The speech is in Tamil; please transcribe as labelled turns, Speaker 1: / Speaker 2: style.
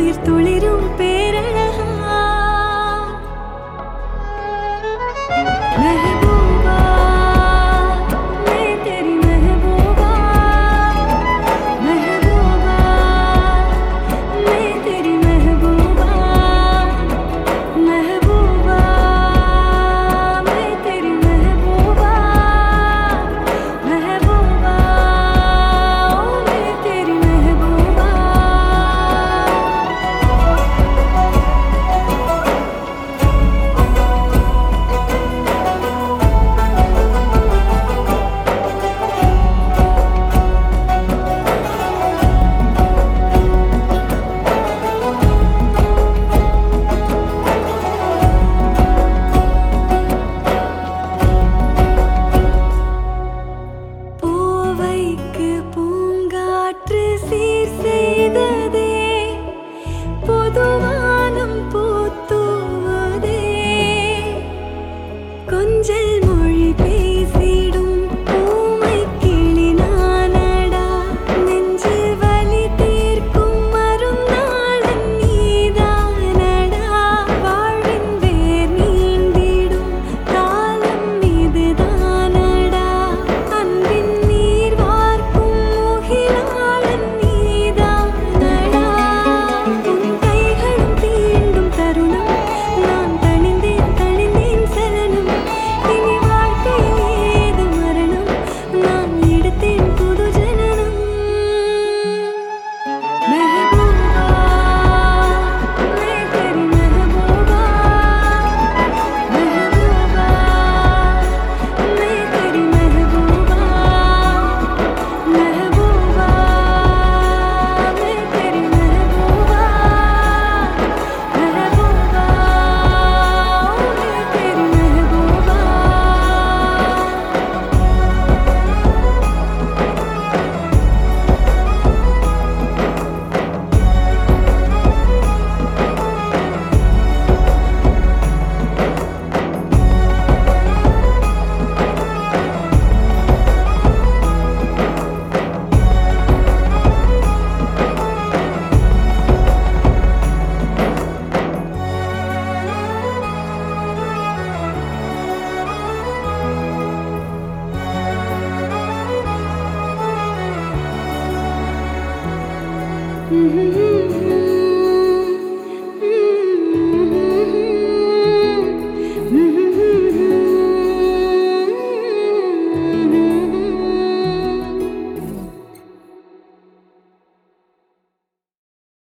Speaker 1: உயிர் துளிரும் பேரழகா महबूबा मैं तेरी महबूबा महबूबा मैं तेरी महबूबा महबूबा मैं तेरी महबूबा महबूबा ओ मैं तेरी महबूबा பூவைக்கு பூங்காற்று சீர் செய்ததே பொதுவானம் பூத்துவதே கொஞ்சல் மொழி பேசிடும் ஊமை கிளி நானடா நெஞ்சில் வலி தீர்க்கும் மருந்தாளன் நீதானடா வாழ்வின் வேர் நீண்டிடும் காலம் இதுதானடா அன்பின் நீர் வார்க்கும் முகிலாளன் நீதானடா உன் கைகளும் தீண்டும் தருணம் நான் தணிந்தேன் சலனம் இனி வாழ்க்கையில் ஏது மரணம் நான் எடுத்தேன் புது ஜனனம் महबूबा मैं तेरी महबूबा महबूबा मैं तेरी महबूबा महबूबा मैं तेरी महबूबा महबूबा मैं तेरी महबूबा Mm-hmm.